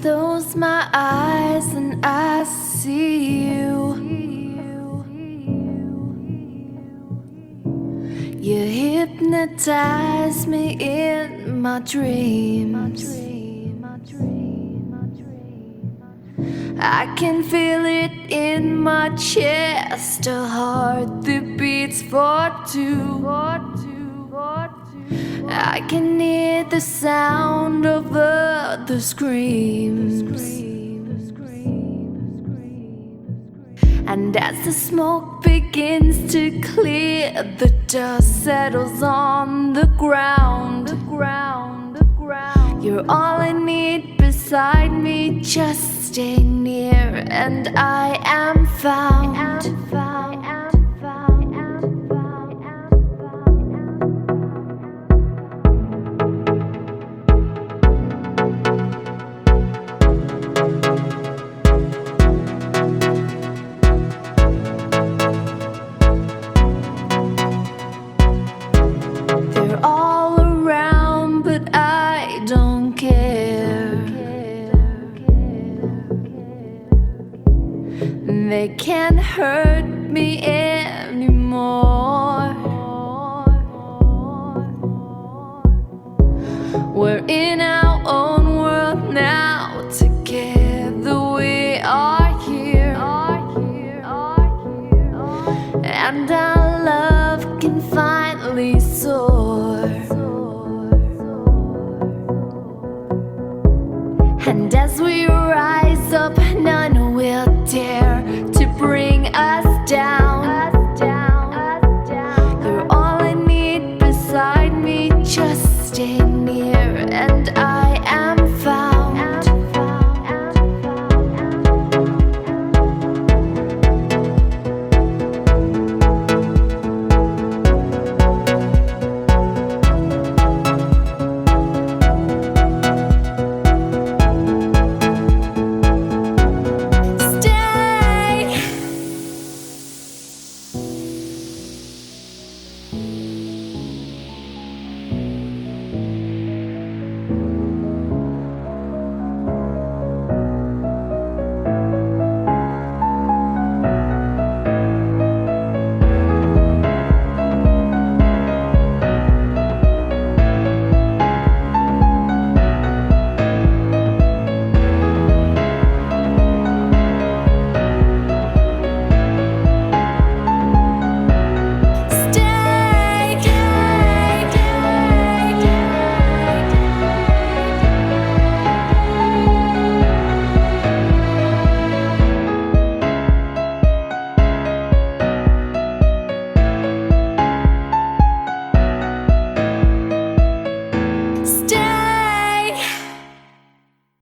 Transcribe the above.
Close my eyes and I see you. You hypnotize me in my dreams. I can feel it in my chest, a heart that beats for two. I can hear the sound of the screams. And as the smoke begins to clear, the dust settles on the ground. You're all I need beside me, just stay near and I am found. They're all around, but I don't care. They can't hurt me anymore. We're in our own world now, together we are here. And our love can finally soar. And as we rise up, none will dare to bring us down.